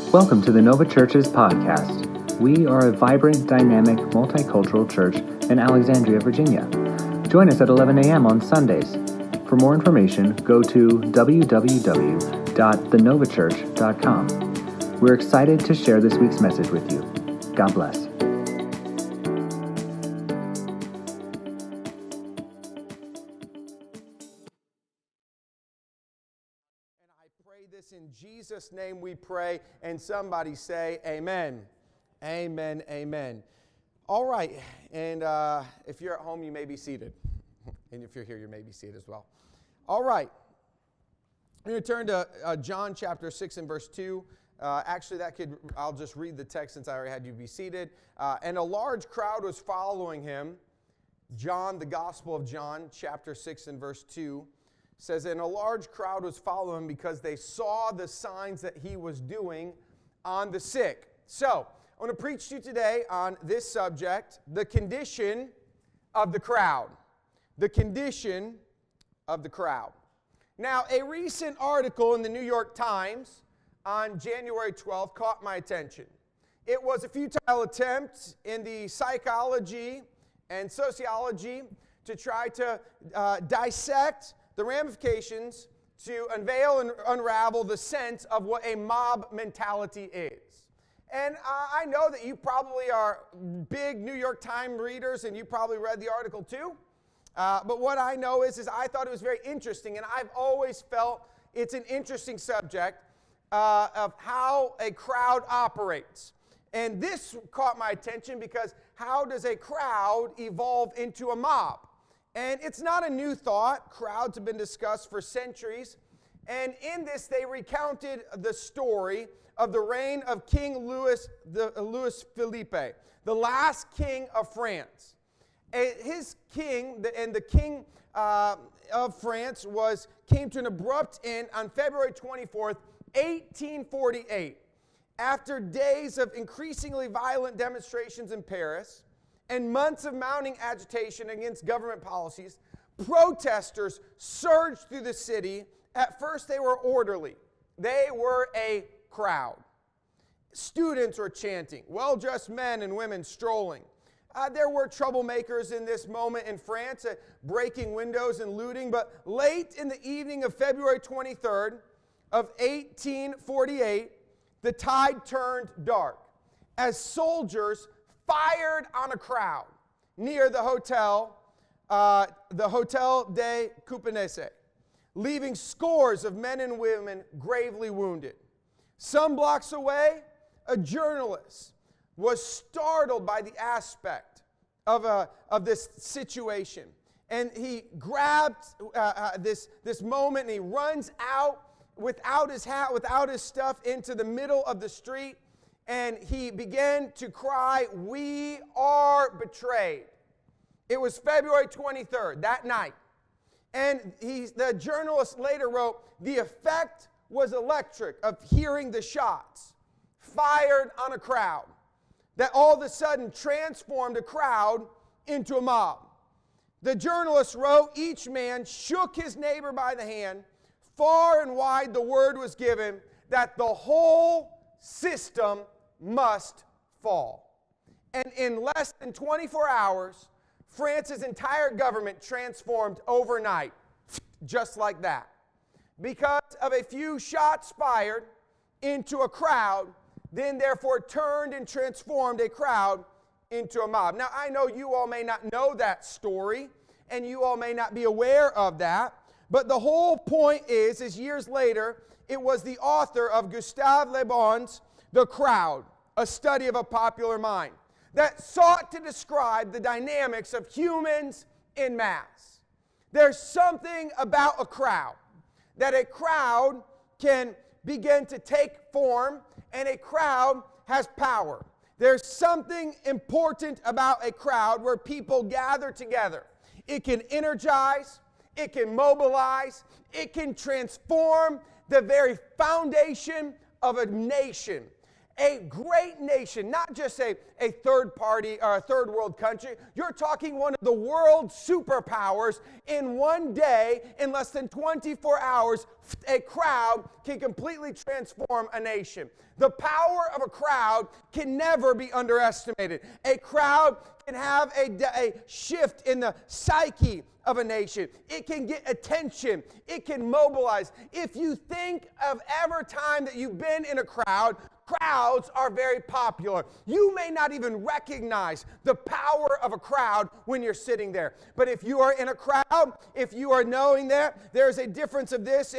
Welcome to the Nova Church's podcast. We are a vibrant, dynamic, multicultural church in Alexandria, Virginia. Join us at 11 a.m. on Sundays. For more information, go to www.thenovachurch.com. We're excited to share this week's message with you. God bless. In Jesus' name we pray, and somebody say amen. Amen, amen. All right, and if you're at home, you may be seated. And if you're here, you may be seated as well. All right. I'm going to turn to John chapter 6 and verse 2. I'll just read the text since I already had you be seated. And a large crowd was following him. John, the Gospel of John, chapter 6 and verse 2. Says, and a large crowd was following him because they saw the signs that he was doing on the sick. So, I want to preach to you today on this subject, the condition of the crowd. The condition of the crowd. Now, a recent article in the New York Times on January 12th caught my attention. It was a futile attempt in the psychology and sociology to try to dissect the ramifications to unveil and unravel the sense of what a mob mentality is. And I know that you probably are big New York Times readers and you probably read the article too. But what I know is I thought it was very interesting, and I've always felt it's an interesting subject of how a crowd operates. And this caught my attention because how does a crowd evolve into a mob? And it's not a new thought. Crowds have been discussed for centuries. And in this, they recounted the story of the reign of King Louis Philippe, the last king of France. His king, the king of France, came to an abrupt end on February 24th, 1848. After days of increasingly violent demonstrations in Paris, and months of mounting agitation against government policies, protesters surged through the city. At first, they were orderly. They were a crowd. Students were chanting, well-dressed men and women strolling. There were troublemakers in this moment in France, breaking windows and looting, but late in the evening of February 23rd of 1848, the tide turned dark as soldiers fired on a crowd near the Hotel des Coupences, leaving scores of men and women gravely wounded. Some blocks away, a journalist was startled by the aspect of this situation. And he grabbed this moment and he runs out without his hat, without his stuff, into the middle of the street. And he began to cry, "We are betrayed." It was February 23rd, that night. And the journalist later wrote, the effect was electric of hearing the shots fired on a crowd that all of a sudden transformed a crowd into a mob. The journalist wrote, each man shook his neighbor by the hand. Far and wide the word was given that the whole system must fall. And in less than 24 hours, France's entire government transformed overnight, just like that. Because of a few shots fired into a crowd, then therefore turned and transformed a crowd into a mob. Now, I know you all may not know that story, and you all may not be aware of that, but the whole point is years later, it was the author of Gustave Le Bon's The Crowd, a study of a popular mind, that sought to describe the dynamics of humans in mass. There's something about a crowd, that a crowd can begin to take form, and a crowd has power. There's something important about a crowd where people gather together. It can energize, it can mobilize, it can transform the very foundation of a nation. a great nation, not just a third party or a third world country. You're talking one of the world superpowers. In one day, in less than 24 hours, a crowd can completely transform a nation. The power of a crowd can never be underestimated. A crowd can have a shift in the psyche of a nation. It can get attention. It can mobilize. If you think of every time that you've been in a crowd, crowds are very popular. You may not even recognize the power of a crowd when you're sitting there. But if you are in a crowd, if you are knowing that, there's a difference of this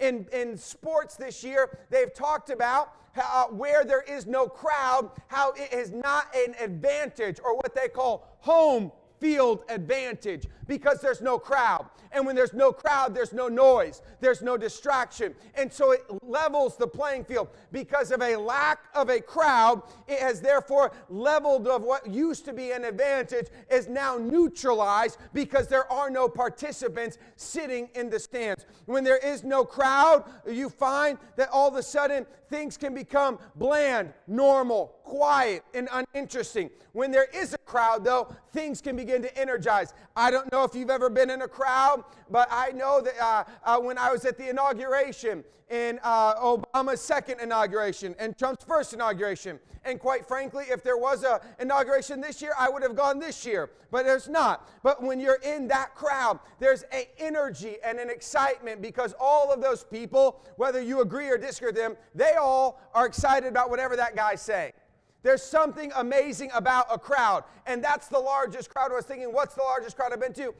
in sports this year. They've talked about where there is no crowd, how it is not an advantage, or what they call home field advantage, because there's no crowd. And when there's no crowd, there's no noise, there's no distraction. And so it levels the playing field. Because of a lack of a crowd, it has therefore leveled of what used to be an advantage is now neutralized because there are no participants sitting in the stands. When there is no crowd, you find that all of a sudden things can become bland, normal, quiet, and uninteresting. When there is a crowd, though, things can begin to energize. I don't know if you've ever been in a crowd, but I know that when I was at the inauguration, in Obama's second inauguration and Trump's first inauguration, and quite frankly, if there was an inauguration this year, I would have gone this year, but there's not. But when you're in that crowd, there's an energy and an excitement because all of those people, whether you agree or disagree with them, they all are excited about whatever that guy's saying. There's something amazing about a crowd, and that's the largest crowd. I was thinking, what's the largest crowd I've been to?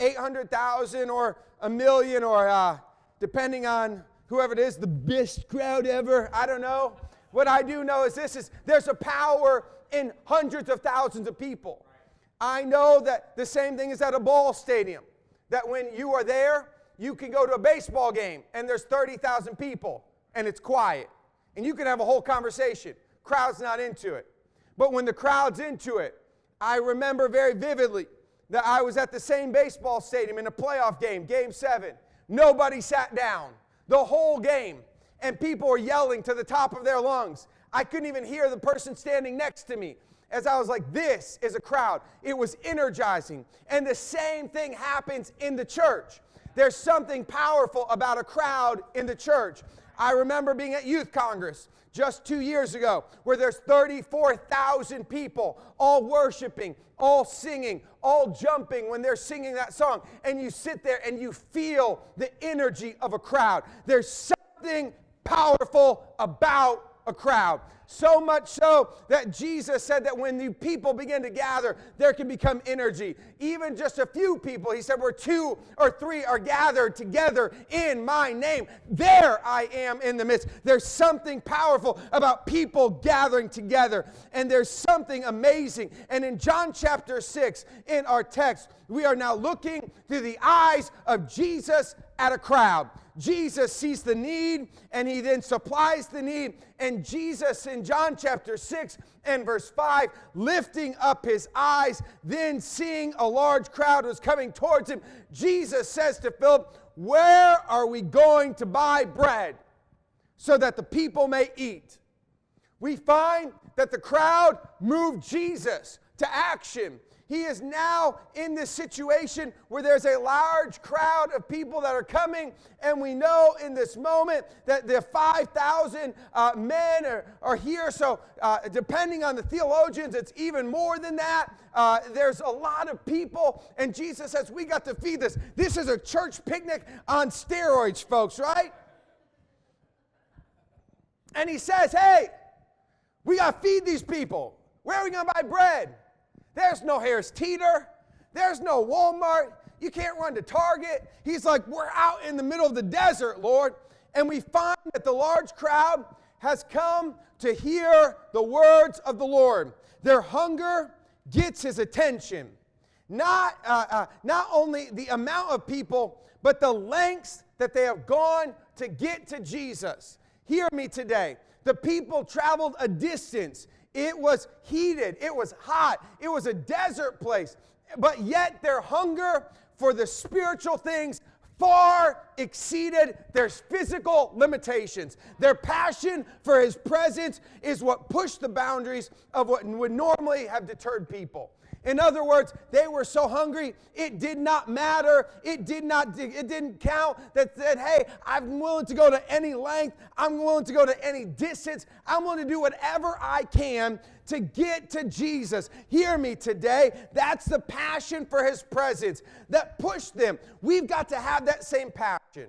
800,000 or a million, or depending on whoever it is, the best crowd ever. I don't know. What I do know is there's a power in hundreds of thousands of people. I know that the same thing is at a ball stadium, that when you are there, you can go to a baseball game and there's 30,000 people and it's quiet. And you can have a whole conversation. Crowd's not into it. But when the crowd's into it, I remember very vividly that I was at the same baseball stadium in a playoff game, Game 7. Nobody sat down the whole game, and people were yelling to the top of their lungs. I couldn't even hear the person standing next to me as I was like, this is a crowd. It was energizing. And the same thing happens in the church. There's something powerful about a crowd in the church. I remember being at Youth Congress just 2 years ago, where there's 34,000 people all worshiping, all singing, all jumping when they're singing that song. And you sit there and you feel the energy of a crowd. There's something powerful about a crowd. So much so that Jesus said that when the people begin to gather, there can become energy. Even just a few people, he said, where 2 or 3 are gathered together in my name, there I am in the midst. There's something powerful about people gathering together. And there's something amazing. And in John chapter 6, in our text, we are now looking through the eyes of Jesus at a crowd. Jesus sees the need, and he then supplies the need. And Jesus in John chapter 6 and verse 5, lifting up his eyes, then seeing a large crowd was coming towards him, Jesus says to Philip, where are we going to buy bread so that the people may eat? We find that the crowd moved Jesus to action. He is now in this situation where there's a large crowd of people that are coming, and we know in this moment that the 5,000 men are here. So depending on the theologians, it's even more than that. There's a lot of people, and Jesus says, we got to feed this. This is a church picnic on steroids, folks, right? And he says, hey, we got to feed these people. Where are we going to buy bread? There's no Harris Teeter. There's no Walmart. You can't run to Target. He's like, we're out in the middle of the desert, Lord. And we find that the large crowd has come to hear the words of the Lord. Their hunger gets his attention. Not only the amount of people, but the lengths that they have gone to get to Jesus. Hear me today. The people traveled a distance. It was heated. It was hot. It was a desert place. But yet their hunger for the spiritual things far exceeded their physical limitations. Their passion for his presence is what pushed the boundaries of what would normally have deterred people. In other words, they were so hungry, it did not matter. It didn't count that said, hey, I'm willing to go to any length. I'm willing to go to any distance. I'm willing to do whatever I can to get to Jesus. Hear me today. That's the passion for his presence that pushed them. We've got to have that same passion.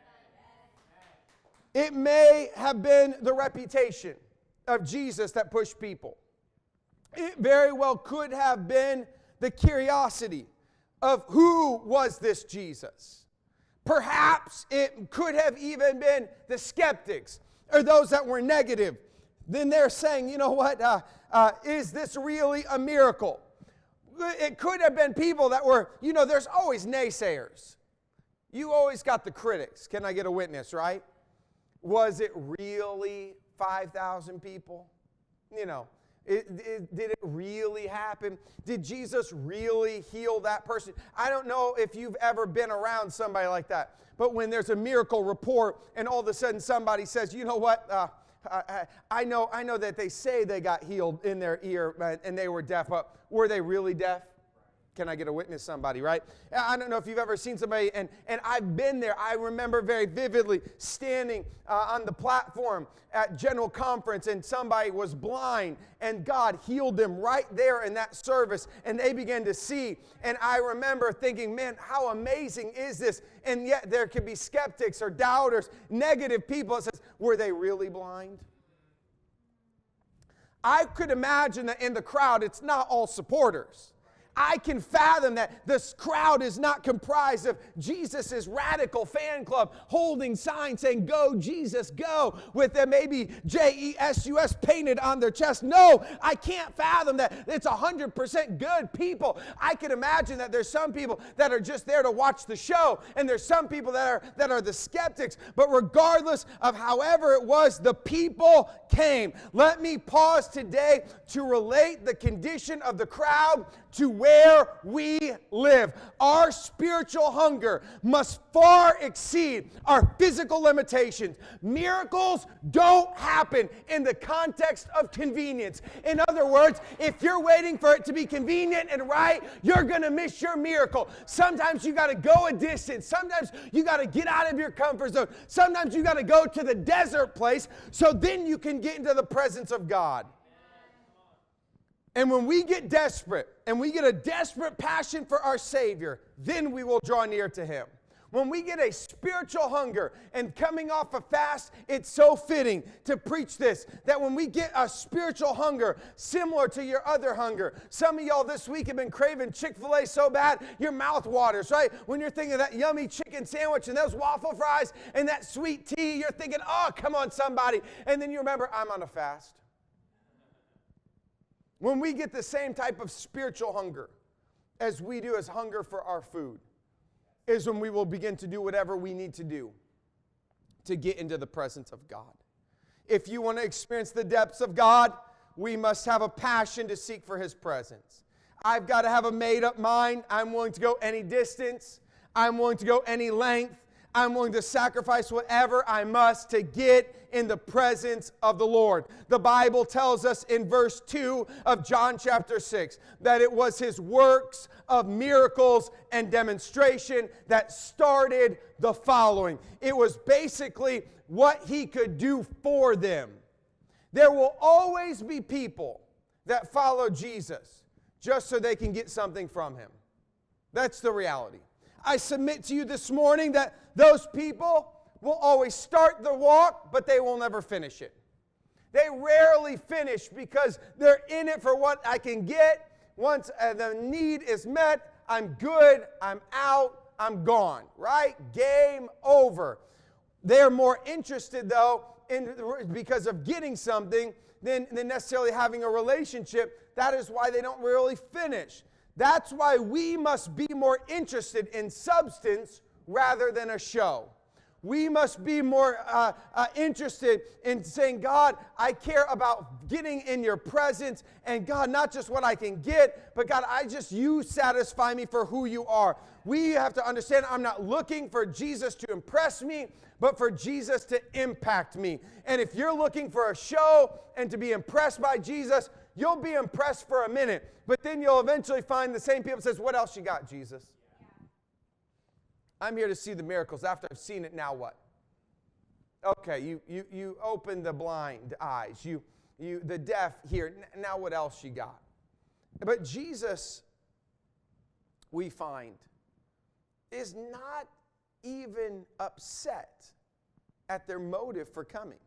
It may have been the reputation of Jesus that pushed people. It very well could have been the curiosity of who was this Jesus. Perhaps it could have even been the skeptics or those that were negative. Then they're saying, you know what, is this really a miracle? It could have been people that were, there's always naysayers. You always got the critics. Can I get a witness, right? Was it really 5,000 people? Did it really happen? Did Jesus really heal that person? I don't know if you've ever been around somebody like that, but when there's a miracle report and all of a sudden somebody says, you know what, I know that they say they got healed in their ear and they were deaf, but were they really deaf? Can I get a witness, somebody, right? I don't know if you've ever seen somebody, and I've been there. I remember very vividly standing on the platform at General Conference, and somebody was blind, and God healed them right there in that service, and they began to see. And I remember thinking, man, how amazing is this? And yet there could be skeptics or doubters, negative people that says, were they really blind? I could imagine that in the crowd, it's not all supporters. I can fathom that this crowd is not comprised of Jesus' radical fan club holding signs saying, go, Jesus, go, with them maybe J-E-S-U-S painted on their chest. No, I can't fathom that it's 100% good people. I can imagine that there's some people that are just there to watch the show, and there's some people that are the skeptics. But regardless of however it was, the people came. Let me pause today to relate the condition of the crowd to where we live. Our spiritual hunger must far exceed our physical limitations. Miracles don't happen in the context of convenience. In other words, if you're waiting for it to be convenient and right, you're going to miss your miracle. Sometimes you got to go a distance. Sometimes you got to get out of your comfort zone. Sometimes you got to go to the desert place so then you can get into the presence of God. And when we get desperate and we get a desperate passion for our Savior, then we will draw near to Him. When we get a spiritual hunger and coming off a fast, it's so fitting to preach this, that when we get a spiritual hunger similar to your other hunger, some of y'all this week have been craving Chick-fil-A so bad, your mouth waters, right? When you're thinking of that yummy chicken sandwich and those waffle fries and that sweet tea, you're thinking, oh, come on, somebody. And then you remember, I'm on a fast. When we get the same type of spiritual hunger as we do as hunger for our food, is when we will begin to do whatever we need to do to get into the presence of God. If you want to experience the depths of God, we must have a passion to seek for His presence. I've got to have a made-up mind. I'm willing to go any distance. I'm willing to go any length. I'm willing to sacrifice whatever I must to get in the presence of the Lord. The Bible tells us in verse 2 of John chapter 6 that it was His works of miracles and demonstration that started the following. It was basically what He could do for them. There will always be people that follow Jesus just so they can get something from Him. That's the reality. I submit to you this morning that those people will always start the walk, but they will never finish it. They rarely finish because they're in it for what I can get. Once the need is met, I'm good, I'm out, I'm gone, right? Game over. They're more interested, though, because of getting something than necessarily having a relationship. That is why they don't really finish. That's why we must be more interested in substance rather than a show. We must be more interested in saying, God, I care about getting in your presence. And God, not just what I can get, but God, you satisfy me for who you are. We have to understand I'm not looking for Jesus to impress me, but for Jesus to impact me. And if you're looking for a show and to be impressed by Jesus, you'll be impressed for a minute. But then you'll eventually find the same people that says, what else you got, Jesus? I'm here to see the miracles. After I've seen it, now what? Okay, you open the blind eyes. You the deaf hear. Now what else you got? But Jesus, we find, is not even upset at their motive for coming.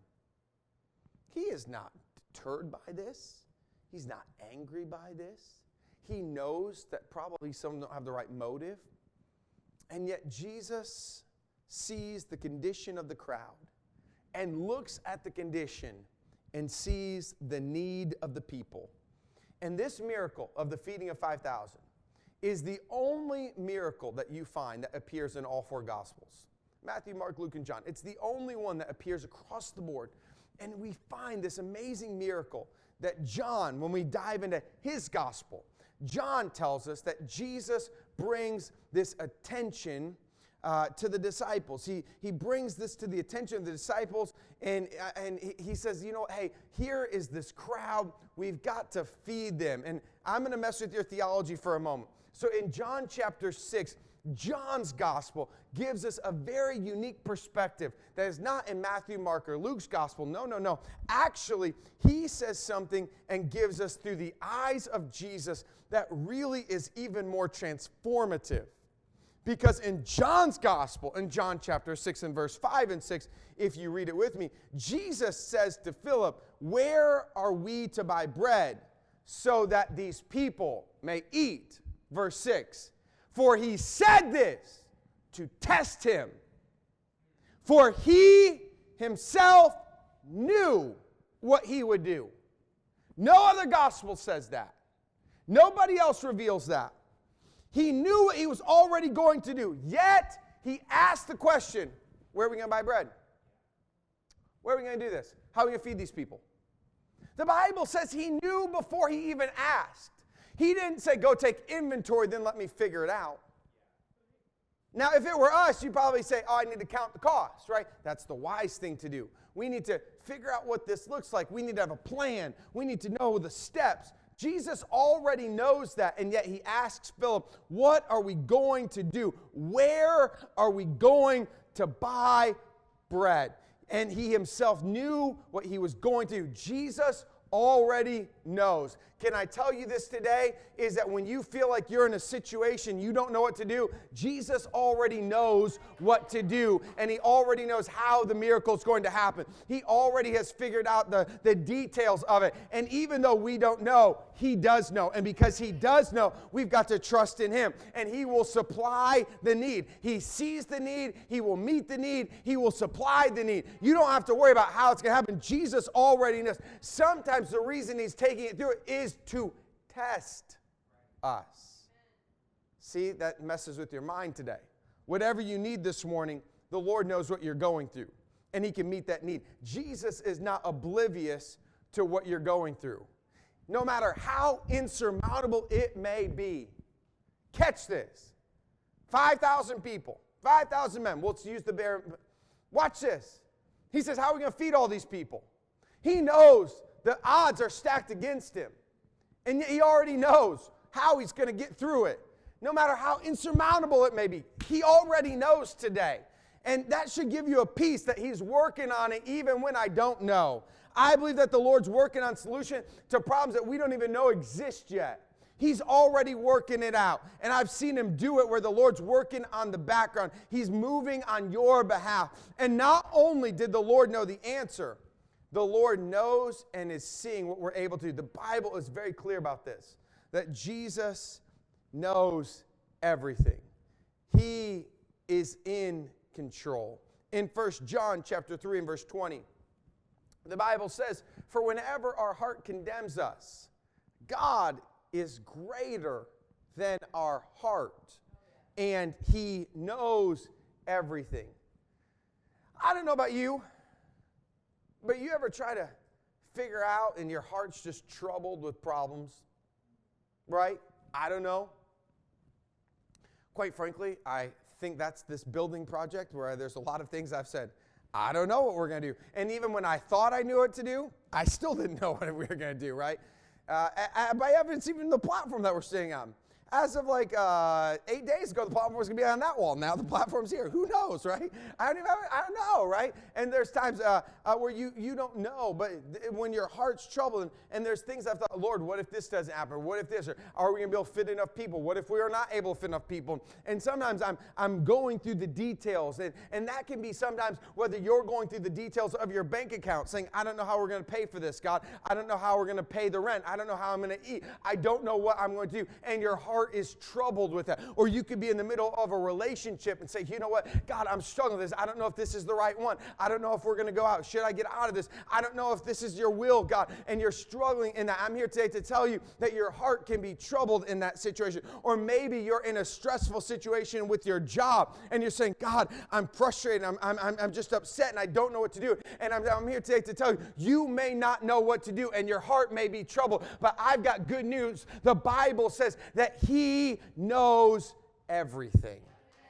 He is not deterred by this. He's not angry by this. He knows that probably some don't have the right motive. And yet Jesus sees the condition of the crowd and looks at the condition and sees the need of the people. And this miracle of the feeding of 5,000 is the only miracle that you find that appears in all four Gospels. Matthew, Mark, Luke, and John. It's the only one that appears across the board. And we find this amazing miracle that John, when we dive into his Gospel, John tells us that Jesus brings this attention to the disciples. He brings this to the attention of the disciples, and he says, hey, here is this crowd. We've got to feed them. And I'm going to mess with your theology for a moment. So in John chapter 6, John's gospel gives us a very unique perspective that is not in Matthew, Mark, or Luke's gospel. No. Actually, he says something and gives us through the eyes of Jesus that really is even more transformative. Because in John's gospel, in John chapter 6 and verse 5 and 6, if you read it with me, Jesus says to Philip, where are we to buy bread so that these people may eat? Verse 6, for he said this to test him, for he himself knew what he would do. No other gospel says that. Nobody else reveals that. He knew what he was already going to do, yet he asked the question, where are we going to buy bread? Where are we going to do this? How are we going to feed these people? The Bible says he knew before he even asked. He didn't say, go take inventory, then let me figure it out. Now, if it were us, you'd probably say, I need to count the cost, right? That's the wise thing to do. We need to figure out what this looks like. We need to have a plan. We need to know the steps. Jesus already knows that, and yet he asks Philip, what are we going to do? Where are we going to buy bread? And he himself knew what he was going to do. Jesus already knows. Can I tell you this today? Is that when you feel like you're in a situation you don't know what to do, Jesus already knows what to do, and he already knows how the miracle is going to happen. He already has figured out the details of it. And even though we don't know, he does know. And because he does know, we've got to trust in him. And he will supply the need. He sees the need. He will meet the need. He will supply the need. You don't have to worry about how it's going to happen. Jesus already knows. Sometimes the reason he's taking it through is to test us. See, that messes with your mind today. Whatever you need this morning, the Lord knows what you're going through, and he can meet that need. Jesus is not oblivious to what you're going through, no matter how insurmountable it may be. Catch this. 5,000 people, 5,000 men. Let's use the bear. Watch this. He says, how are we going to feed all these people? He knows the odds are stacked against him. And yet he already knows how he's going to get through it. No matter how insurmountable it may be. He already knows today. And that should give you a peace that he's working on it even when I don't know. I believe that the Lord's working on solution to problems that we don't even know exist yet. He's already working it out. And I've seen him do it where the Lord's working on the background. He's moving on your behalf. And not only did the Lord know the answer, the Lord knows and is seeing what we're able to do. The Bible is very clear about this, that Jesus knows everything. He is in control. In 1 John chapter 3 and verse 20, the Bible says, for whenever our heart condemns us, God is greater than our heart, and he knows everything. I don't know about you, but you ever try to figure out and your heart's just troubled with problems? Right? I don't know. Quite frankly, I think that's this building project where there's a lot of things I've said, I don't know what we're going to do. And even when I thought I knew what to do, I still didn't know what we were going to do, right? By evidence, even the platform that we're sitting on. As of like 8 days ago, the platform was going to be on that wall. Now the platform's here. Who knows, right? I don't know, right? And there's times where you don't know, but when your heart's troubled, and there's things I've thought, Lord, what if this doesn't happen? What if this? Or are we going to be able to fit enough people? What if we are not able to fit enough people? And sometimes I'm going through the details, and that can be sometimes whether you're going through the details of your bank account, saying, I don't know how we're going to pay for this, God. I don't know how we're going to pay the rent. I don't know how I'm going to eat. I don't know what I'm going to do. And your heart is troubled with that. Or you could be in the middle of a relationship and say, you know what, God, I'm struggling with this. I don't know if this is the right one. I don't know if we're going to go out. Should I get out of this? I don't know if this is your will, God. And you're struggling in that. I'm here today to tell you that your heart can be troubled in that situation. Or maybe you're in a stressful situation with your job and you're saying, God, I'm frustrated. I'm just upset and I don't know what to do. And I'm here today to tell you, you may not know what to do and your heart may be troubled. But I've got good news. The Bible says that He knows everything.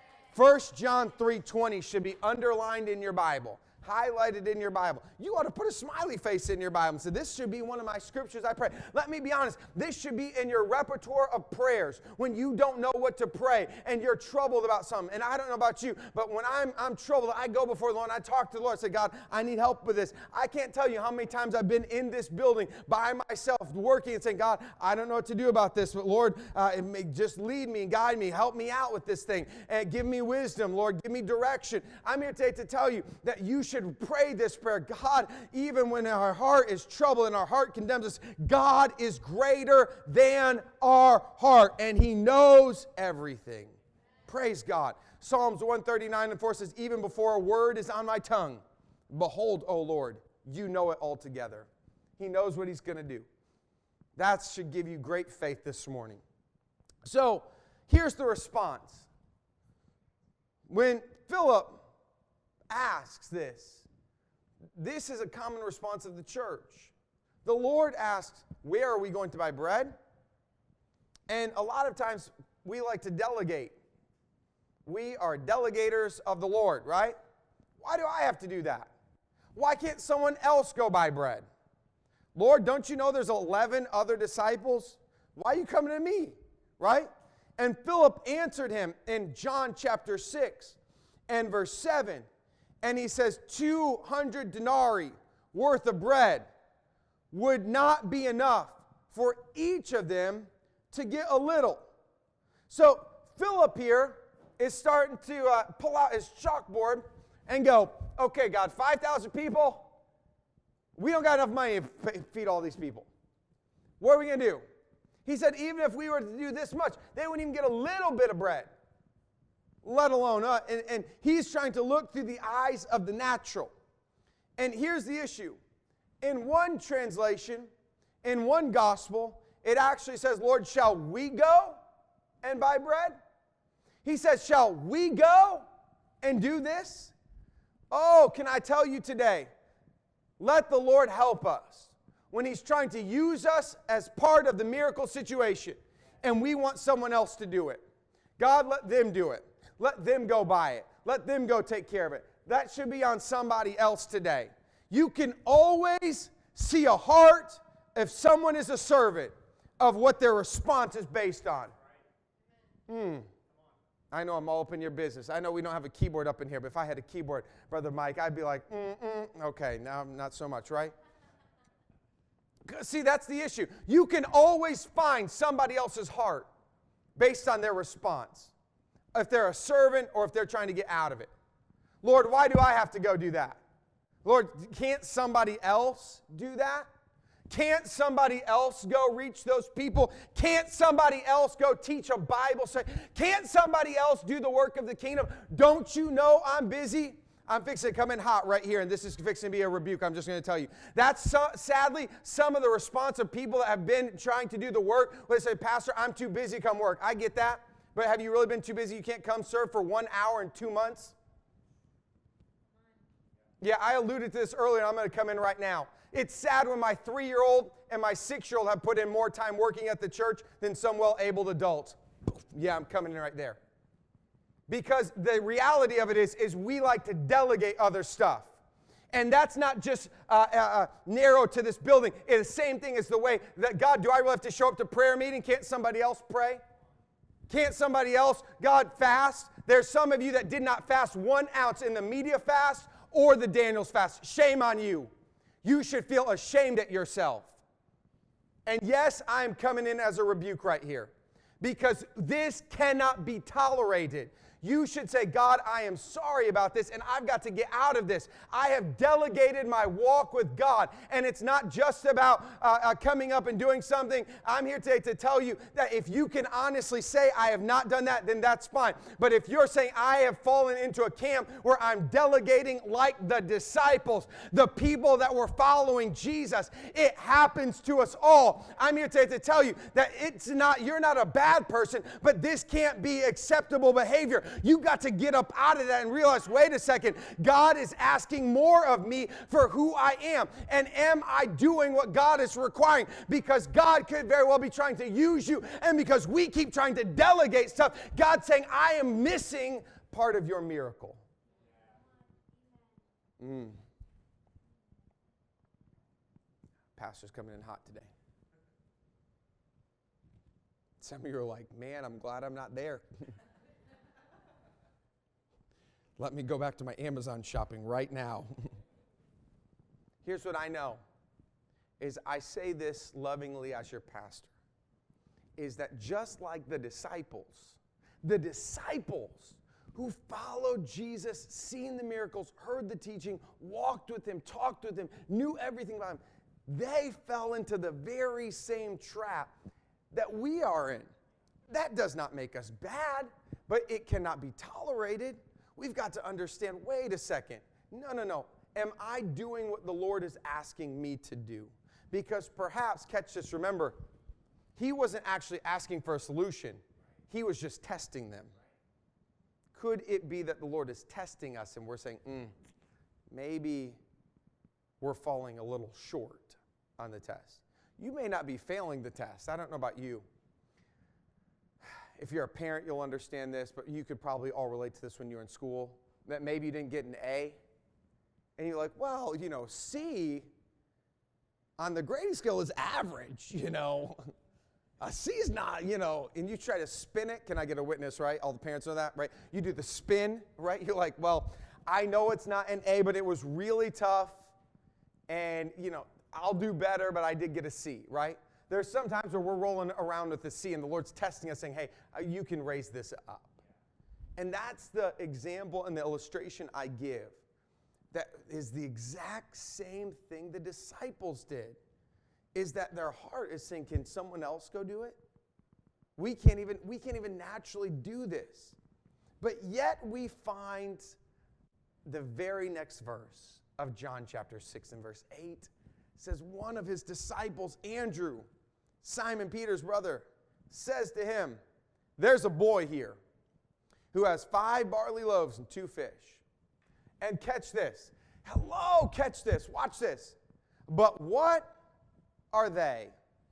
1 John 3:20 should be underlined in your Bible, highlighted in your Bible. You ought to put a smiley face in your Bible and say, this should be one of my scriptures I pray. Let me be honest, this should be in your repertoire of prayers when you don't know what to pray and you're troubled about something. And I don't know about you, but when I'm troubled, I go before the Lord and I talk to the Lord and say, God, I need help with this. I can't tell you how many times I've been in this building by myself working and saying, God, I don't know what to do about this, but Lord, just lead me and guide me, help me out with this thing, and give me wisdom, Lord, give me direction. I'm here today to tell you that you should pray this prayer. God, even when our heart is troubled and our heart condemns us, God is greater than our heart, and He knows everything. Praise God. Psalms 139:4 says, even before a word is on my tongue, behold, O Lord, you know it altogether. He knows what He's going to do. That should give you great faith this morning. So, here's the response. When Philip asks this is a common response of the church. The Lord asks, where are we going to buy bread? And a lot of times we like to delegate. We are delegators of the Lord, right? Why do I have to do that? Why can't someone else go buy bread? Lord, don't you know there's 11 other disciples? Why are you coming to me, right? And Philip answered him in John chapter 6 and verse 7. And he says, 200 denarii worth of bread would not be enough for each of them to get a little. So Philip here is starting to pull out his chalkboard and go, okay, God, 5,000 people, we don't got enough money to feed all these people. What are we going to do? He said, even if we were to do this much, they wouldn't even get a little bit of bread. Let alone, and he's trying to look through the eyes of the natural. And here's the issue. In one translation, in one gospel, it actually says, Lord, shall we go and buy bread? He says, shall we go and do this? Oh, can I tell you today, let the Lord help us when He's trying to use us as part of the miracle situation, and we want someone else to do it. God, let them do it. Let them go buy it. Let them go take care of it. That should be on somebody else today. You can always see a heart if someone is a servant of what their response is based on. I know I'm all up in your business. I know we don't have a keyboard up in here, but if I had a keyboard, Brother Mike, I'd be like, okay, now not so much, right? See, that's the issue. You can always find somebody else's heart based on their response. If they're a servant or if they're trying to get out of it. Lord, why do I have to go do that? Lord, can't somebody else do that? Can't somebody else go reach those people? Can't somebody else go teach a Bible study? Can't somebody else do the work of the kingdom? Don't you know I'm busy? I'm fixing to come in hot right here, and this is fixing to be a rebuke. I'm just going to tell you. That's sadly some of the response of people that have been trying to do the work. Where they say, Pastor, I'm too busy to come work. I get that. But have you really been too busy? You can't come serve for 1 hour in 2 months? Yeah, I alluded to this earlier, and I'm going to come in right now. It's sad when my 3-year-old and my 6-year-old have put in more time working at the church than some well-abled adults. Yeah, I'm coming in right there. Because the reality of it is we like to delegate other stuff. And that's not just narrow to this building. It's the same thing as the way that, God, do I really have to show up to prayer meeting? Can't somebody else pray? Can't somebody else, God, fast? There's some of you that did not fast 1 ounce in the media fast or the Daniel's fast. Shame on you. You should feel ashamed at yourself. And yes, I'm coming in as a rebuke right here, because this cannot be tolerated. You should say, God, I am sorry about this, and I've got to get out of this. I have delegated my walk with God, and it's not just about coming up and doing something. I'm here today to tell you that if you can honestly say, I have not done that, then that's fine. But if you're saying, I have fallen into a camp where I'm delegating like the disciples, the people that were following Jesus, it happens to us all. I'm here today to tell you that you're not a bad person, but this can't be acceptable behavior. You've got to get up out of that and realize, wait a second, God is asking more of me for who I am. And am I doing what God is requiring? Because God could very well be trying to use you, and because we keep trying to delegate stuff, God's saying, I am missing part of your miracle. Pastor's coming in hot today. Some of you are like, man, I'm glad I'm not there. Let me go back to my Amazon shopping right now. Here's what I know, is I say this lovingly as your pastor, is that just like the disciples who followed Jesus, seen the miracles, heard the teaching, walked with him, talked with him, knew everything about him, they fell into the very same trap that we are in. That does not make us bad, but it cannot be tolerated. We've got to understand, wait a second. No. Am I doing what the Lord is asking me to do? Because perhaps, catch this, remember, he wasn't actually asking for a solution. He was just testing them. Could it be that the Lord is testing us and we're saying, maybe we're falling a little short on the test? You may not be failing the test. I don't know about you. If you're a parent, you'll understand this, but you could probably all relate to this when you were in school, that maybe you didn't get an A, and you're like, well, C on the grading scale is average, A C is not, and you try to spin it. Can I get a witness, right? All the parents know that, right? You do the spin, right? You're like, well, I know it's not an A, but it was really tough, and, I'll do better, but I did get a C, right? There's some times where we're rolling around with the C and the Lord's testing us, saying, hey, you can raise this up. And that's the example and the illustration I give. That is the exact same thing the disciples did. Is that their heart is saying, can someone else go do it? We can't even naturally do this. But yet we find the very next verse of John chapter 6 and verse 8 says, one of his disciples, Andrew, Simon Peter's brother, says to him, there's a boy here who has 5 barley loaves and 2 fish. And catch this. Catch this. Watch this. But what are they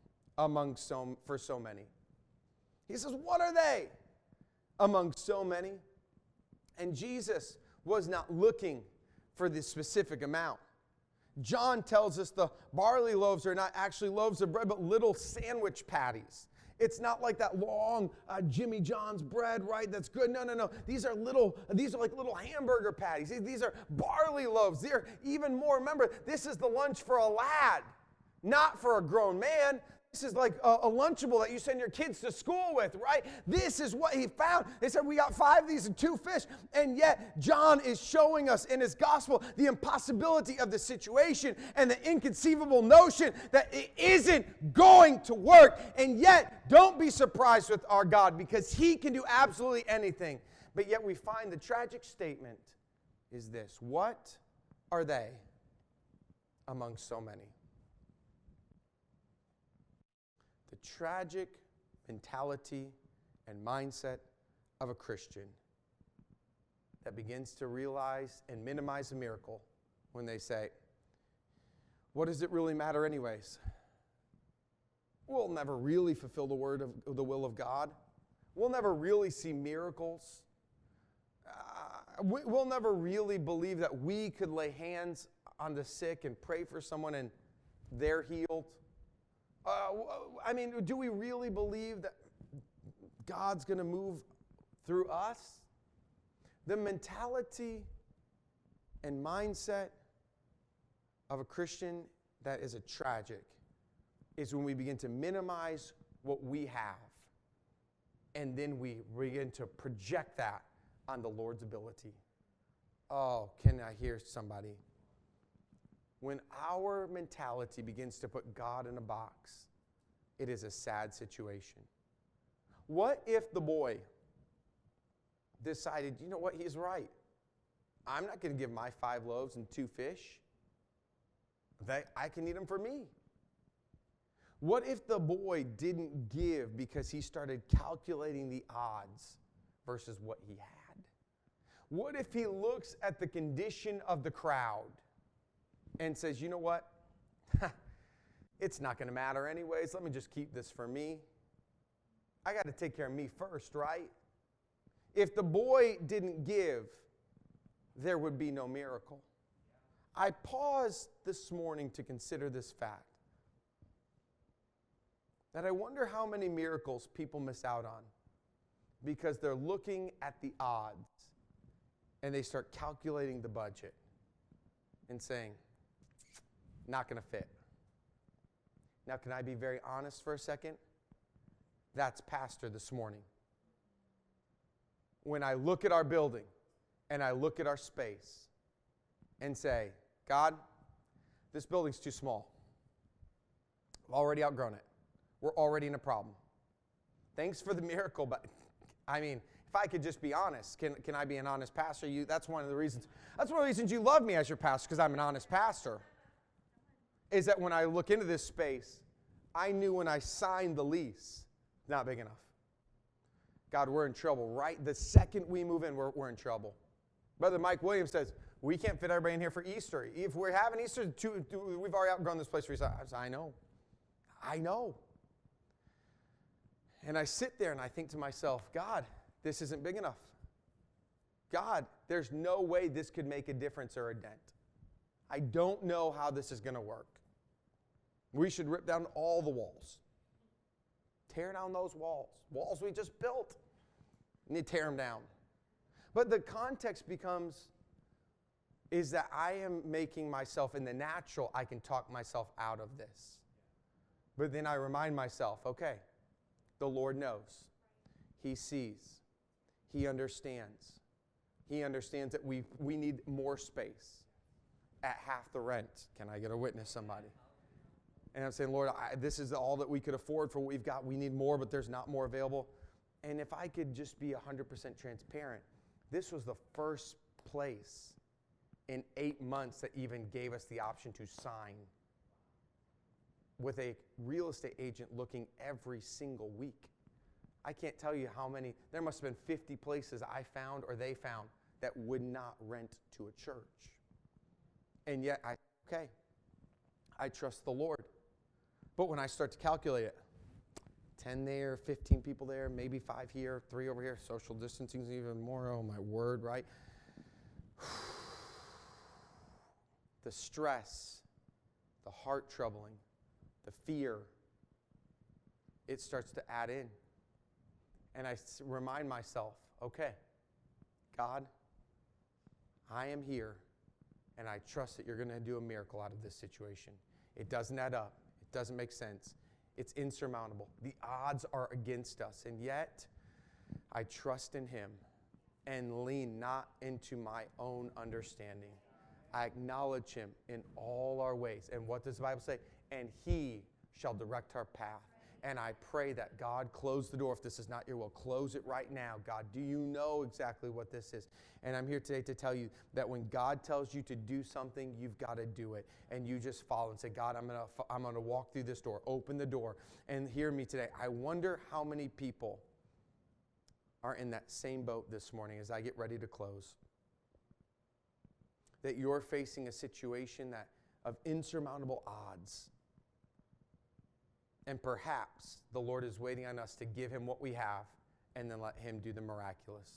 for so many? He says, what are they among so many? And Jesus was not looking for the specific amount. John tells us the barley loaves are not actually loaves of bread, but little sandwich patties. It's not like that long Jimmy John's bread, right? That's good. No. These are like little hamburger patties. These are barley loaves. They're even more. Remember, this is the lunch for a lad, not for a grown man. This is like a Lunchable that you send your kids to school with, right? This is what he found. They said, we got 5 of these and 2 fish. And yet, John is showing us in his gospel the impossibility of the situation and the inconceivable notion that it isn't going to work. And yet, don't be surprised with our God, because he can do absolutely anything. But yet we find the tragic statement is this: what are they among so many? The tragic mentality and mindset of a Christian that begins to realize and minimize a miracle when they say, what does it really matter anyways? We'll never really fulfill the will of God. We'll never really see miracles. We'll never really believe that we could lay hands on the sick and pray for someone and they're healed. Do we really believe that God's going to move through us? The mentality and mindset of a Christian that is a tragic is when we begin to minimize what we have, and then we begin to project that on the Lord's ability. Oh, can I hear somebody? When our mentality begins to put God in a box, it is a sad situation. What if the boy decided, you know what, he's right. I'm not going to give my 5 loaves and 2 fish. I can eat them for me. What if the boy didn't give because he started calculating the odds versus what he had? What if he looks at the condition of the crowd and says, you know what? It's not going to matter anyways. Let me just keep this for me. I got to take care of me first, right? If the boy didn't give, there would be no miracle. I paused this morning to consider this fact, that I wonder how many miracles people miss out on because they're looking at the odds and they start calculating the budget and saying, not going to fit. Now, can I be very honest for a second? That's pastor this morning. When I look at our building and I look at our space and say, God, this building's too small. I've already outgrown it. We're already in a problem. Thanks for the miracle, but if I could just be honest, can I be an honest pastor? That's one of the reasons you love me as your pastor, because I'm an honest pastor, is that when I look into this space, I knew when I signed the lease, not big enough. God, we're in trouble. Right the second we move in, we're in trouble. Brother Mike Williams says, we can't fit everybody in here for Easter. If we're having Easter, we've already outgrown this place for Easter. I know. And I sit there and I think to myself, God, this isn't big enough. God, there's no way this could make a difference or a dent. I don't know how this is going to work. We should rip down all the walls. Tear down those walls. Walls we just built. We need to tear them down. But the context becomes, is that I am making myself, in the natural, I can talk myself out of this. But then I remind myself, okay, the Lord knows. He sees. He understands. He understands that we need more space at half the rent. Can I get a witness, somebody? And I'm saying, Lord, this is all that we could afford for what we've got. We need more, but there's not more available. And if I could just be 100% transparent, this was the first place in 8 months that even gave us the option to sign with a real estate agent looking every single week. I can't tell you how many, there must have been 50 places I found or they found that would not rent to a church. And yet, I trust the Lord. But when I start to calculate it, 10 there, 15 people there, maybe 5 here, 3 over here, social distancing is even more, oh my word, right? The stress, the heart troubling, the fear, it starts to add in. And I remind myself, okay, God, I am here, and I trust that you're going to do a miracle out of this situation. It doesn't add up. It doesn't make sense. It's insurmountable. The odds are against us, and yet I trust in him and lean not into my own understanding. I acknowledge him in all our ways. And what does the Bible say? And he shall direct our path. And I pray that God close the door. If this is not your will, close it right now. God, do you know exactly what this is? And I'm here today to tell you that when God tells you to do something, you've got to do it. And you just follow and say, God, I'm gonna walk through this door. Open the door and hear me today. I wonder how many people are in that same boat this morning as I get ready to close. that you're facing a situation of insurmountable odds. And perhaps the Lord is waiting on us to give him what we have and then let him do the miraculous.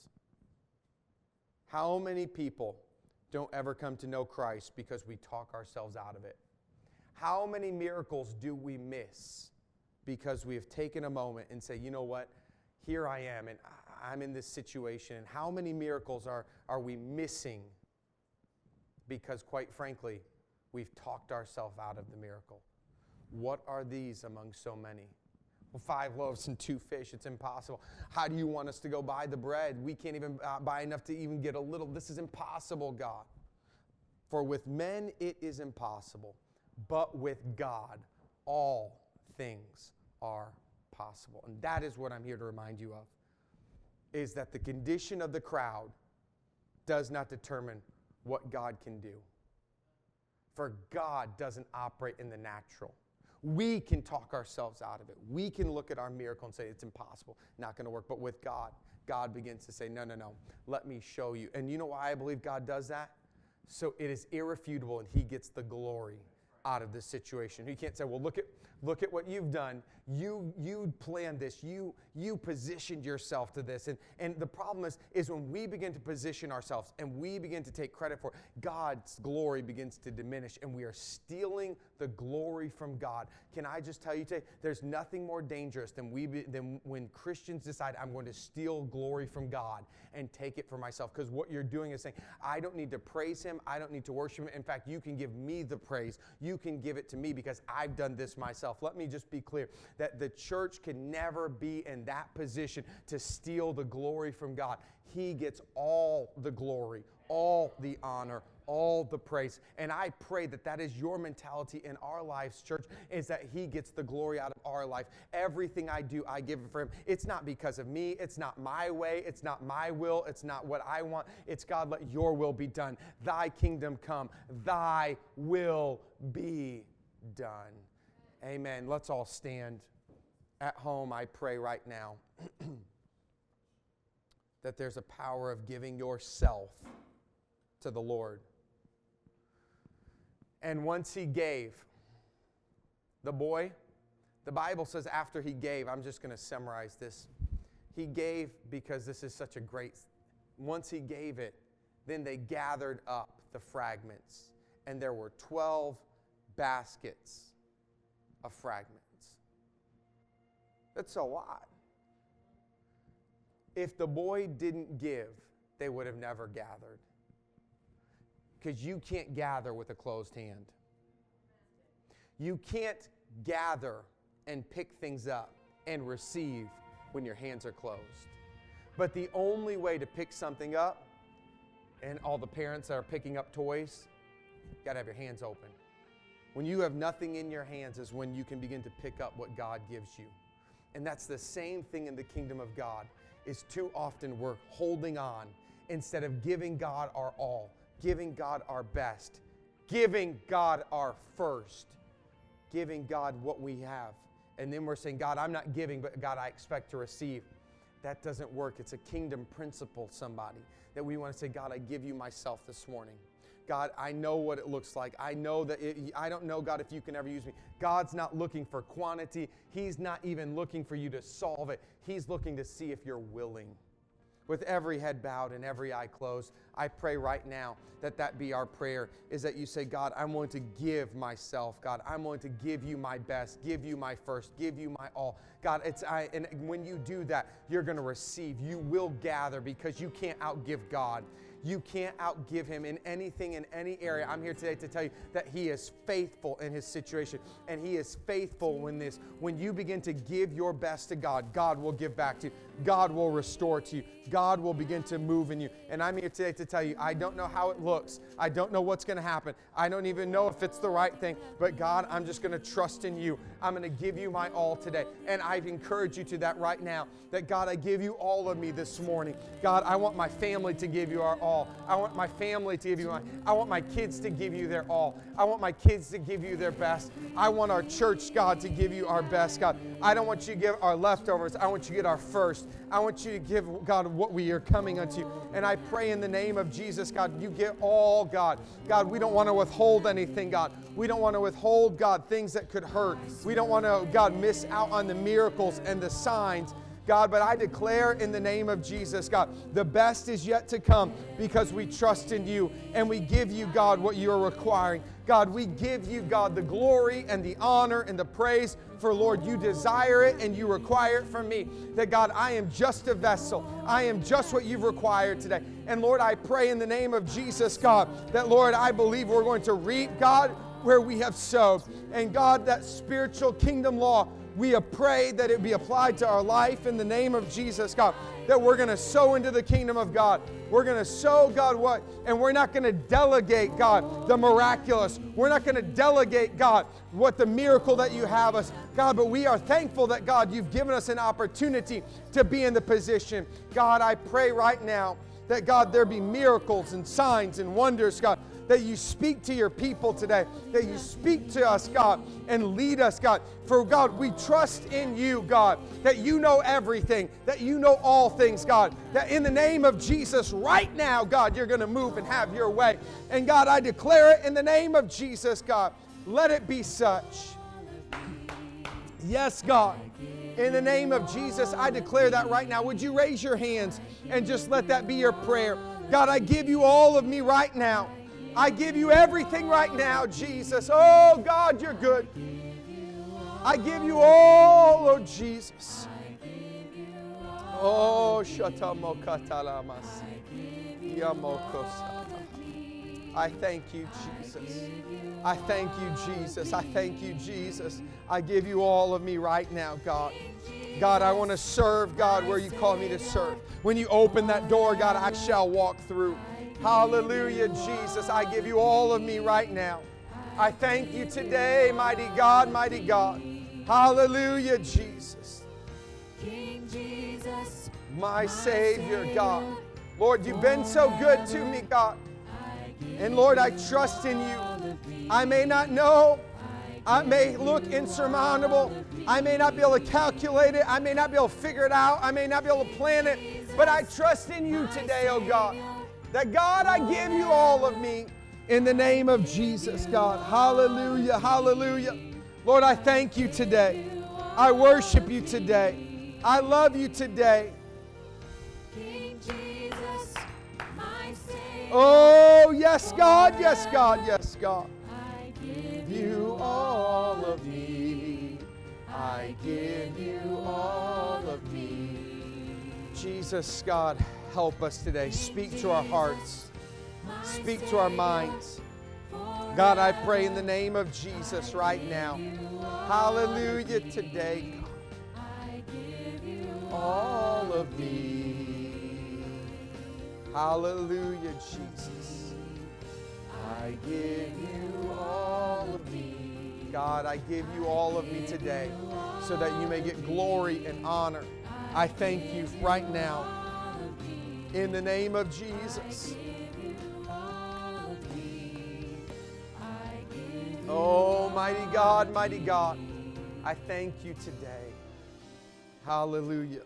How many people don't ever come to know Christ because we talk ourselves out of it? How many miracles do we miss because we have taken a moment and say, you know what, here I am and I'm in this situation. And how many miracles are we missing because, quite frankly, we've talked ourselves out of the miracle? What are these among so many? Well, 5 loaves and 2 fish, it's impossible. How do you want us to go buy the bread? We can't even buy enough to even get a little. This is impossible, God. For with men it is impossible, but with God all things are possible. And that is what I'm here to remind you of, is that the condition of the crowd does not determine what God can do. For God doesn't operate in the natural. We can talk ourselves out of it. We can look at our miracle and say, it's impossible, not going to work. But with God, God begins to say, no, let me show you. And you know why I believe God does that? So it is irrefutable and he gets the glory out of this situation. He can't say, well, look at what you've done. You planned this. You positioned yourself to this. And the problem is when we begin to position ourselves and we begin to take credit for it, God's glory begins to diminish and we are stealing the glory from God. Can I just tell you today, there's nothing more dangerous than when Christians decide, I'm going to steal glory from God and take it for myself. Because what you're doing is saying, I don't need to praise him. I don't need to worship him. In fact, you can give me the praise. You can give it to me because I've done this myself. Let me just be clear that the church can never be in that position to steal the glory from God. He gets all the glory, all the honor, all the praise. And I pray that that is your mentality in our lives, church, is that he gets the glory out of our life. Everything I do, I give it for him. It's not because of me. It's not my way. It's not my will. It's not what I want. It's God, let your will be done. Thy kingdom come. Thy will be done. Amen. Let's all stand. At home, I pray right now that there's a power of giving yourself to the Lord. And once he gave, the boy, the Bible says after he gave, I'm just going to summarize this. He gave because this is such a great, once he gave it, then they gathered up the fragments. And there were 12 baskets of fragments. That's a lot. If the boy didn't give, they would have never gathered. Because you can't gather with a closed hand. You can't gather and pick things up and receive when your hands are closed. But the only way to pick something up, and all the parents that are picking up toys, you got to have your hands open. When you have nothing in your hands is when you can begin to pick up what God gives you. And that's the same thing in the kingdom of God, is too often we're holding on instead of giving God our all, giving God our best, giving God our first, giving God what we have. And then we're saying, God, I'm not giving, but God, I expect to receive. That doesn't work. It's a kingdom principle, somebody, that we want to say, God, I give you myself this morning. God, I know what it looks like. I know that I don't know, God, if you can ever use me. God's not looking for quantity. He's not even looking for you to solve it. He's looking to see if you're willing. With every head bowed and every eye closed, I pray right now that that be our prayer, is that you say, God, I'm willing to give myself. God, I'm willing to give you my best, give you my first, give you my all. God, and when you do that, you're going to receive. You will gather because you can't outgive God. You can't outgive him in anything, in any area. I'm here today to tell you that he is faithful in his situation. And he is faithful when you begin to give your best to God, God will give back to you. God will restore to you. God will begin to move in you. And I'm here today to tell you, I don't know how it looks. I don't know what's going to happen. I don't even know if it's the right thing. But God, I'm just going to trust in you. I'm going to give you my all today. And I encourage you to that right now, that God, I give you all of me this morning. God, I want my family to give you our all. all. I want my family to give you I want my kids to give you their all. I want my kids to give you their best. I want our church, God, to give you our best, God. I don't want you to give our leftovers. I want you to get our first. I want you to give, God, what we are coming unto you. And I pray in the name of Jesus, God, you get all, God. God, we don't want to withhold anything, God. We don't want to withhold, God, things that could hurt. We don't want to, God, miss out on the miracles and the signs, God, but I declare in the name of Jesus, God, the best is yet to come because we trust in you and we give you, God, what you are requiring. God, we give you, God, the glory and the honor and the praise for, Lord, you desire it and you require it from me. That, God, I am just a vessel. I am just what you've required today. And, Lord, I pray in the name of Jesus, God, that, Lord, I believe we're going to reap, God, where we have sowed. And, God, that spiritual kingdom law, we have prayed that it be applied to our life in the name of Jesus, God, that we're going to sow into the kingdom of God. We're going to sow, God, what? And we're not going to delegate, God, the miraculous. We're not going to delegate, God, what the miracle that you have us, God, but we are thankful that, God, you've given us an opportunity to be in the position. God, I pray right now that, God, there be miracles and signs and wonders, God, that you speak to your people today, that you speak to us, God, and lead us, God. For, God, we trust in you, God, that you know everything, that you know all things, God, that in the name of Jesus right now, God, you're going to move and have your way. And, God, I declare it in the name of Jesus, God. Let it be such. Yes, God. In the name of Jesus, I declare that right now. Would you raise your hands and just let that be your prayer? God, I give you all of me right now. I give you everything right now, Jesus. Oh, God, you're good. I give you all, oh, Jesus. Oh, shatamokatalamas. Yamokosa. I thank you, Jesus. I thank you, Jesus. I thank you, Jesus. I give you all of me right now, God. God, I want to serve, God, where you call me to serve. When you open that door, God, I shall walk through. Hallelujah, Jesus. I give you all of me right now. I thank you today, mighty God, mighty God. Hallelujah, Jesus. King Jesus, my Savior, God. Lord, you've been so good to me, God. And Lord, I trust in you. I may not know. I may look insurmountable. I may not be able to calculate it. I may not be able to figure it out. I may not be able to plan it. But I trust in you today, oh God. That, God, I give you all of me in the name of Jesus, God. Hallelujah, hallelujah. Lord, I thank you today. I worship you today. I love you today. King Jesus, my Savior. Oh, yes, God, yes, God, yes, God. I give You all of me. I give you all of me. Jesus, God, help us today. Speak to our hearts. Speak to our minds. God, I pray in the name of Jesus right now. Hallelujah today. All of me. Hallelujah, Jesus. I give you all of me. God, I give you all of me today so that you may get glory and honor. I thank you right now in the name of Jesus. Oh, mighty God, I thank you today. Hallelujah.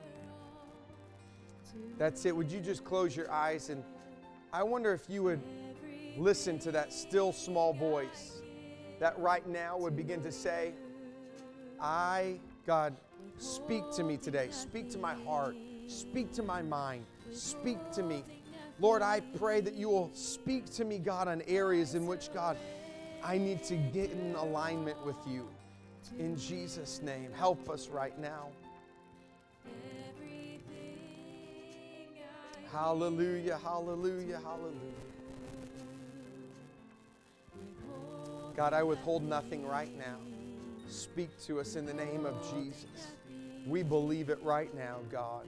That's it. Would you just close your eyes? And I wonder if you would listen to that still small voice that right now would begin to say, God, speak to me today. Speak to my heart. Speak to my mind. Speak to me. Lord, I pray that you will speak to me, God, on areas in which, God, I need to get in alignment with you. In Jesus' name, help us right now. Hallelujah, hallelujah, hallelujah. God, I withhold nothing right now. Speak to us in the name of Jesus. We believe it right now, God.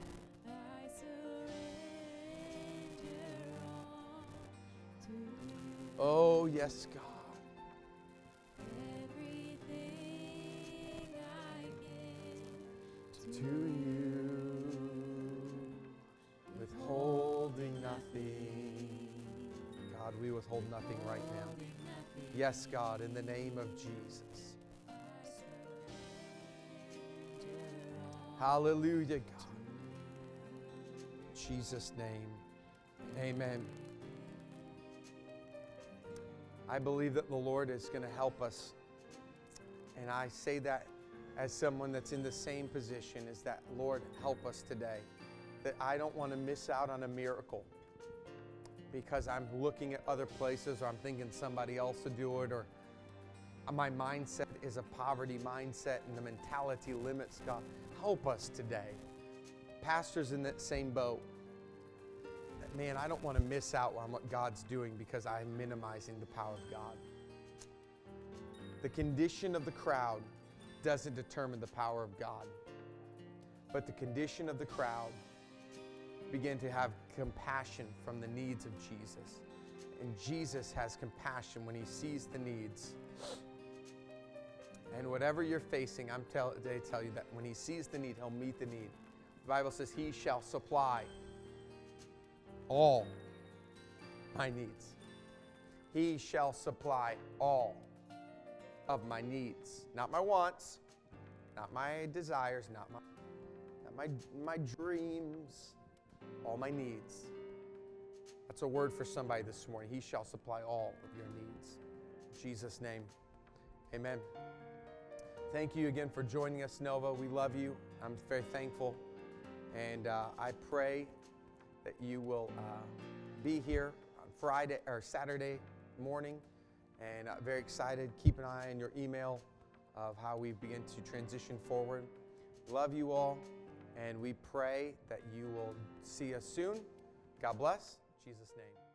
Oh, yes, God. To you, withholding nothing. nothing right now. Yes, God, in the name of Jesus. Hallelujah, God. In Jesus' name, amen. I believe that the Lord is going to help us. And I say that as someone that's in the same position, is that, Lord, help us today. That I don't want to miss out on a miracle because I'm looking at other places, or I'm thinking somebody else will do it, or my mindset is a poverty mindset and the mentality limits God. Help us today. Pastors in that same boat. Man, I don't want to miss out on what God's doing because I'm minimizing the power of God. The condition of the crowd doesn't determine the power of God, but the condition of the crowd began to have compassion from the needs of Jesus. And Jesus has compassion when he sees the needs. And whatever you're facing, they tell you that when he sees the need, he'll meet the need. The Bible says he shall supply all my needs. He shall supply all of my needs. Not my wants, not my desires, not my dreams, all my needs. That's a word for somebody this morning. He shall supply all of your needs. In Jesus' name, amen. Thank you again for joining us, Nova. We love you. I'm very thankful. And I pray that you will be here on Friday or Saturday morning. And very excited. Keep an eye on your email of how we begin to transition forward. Love you all. And we pray that you will see us soon. God bless. In Jesus' name.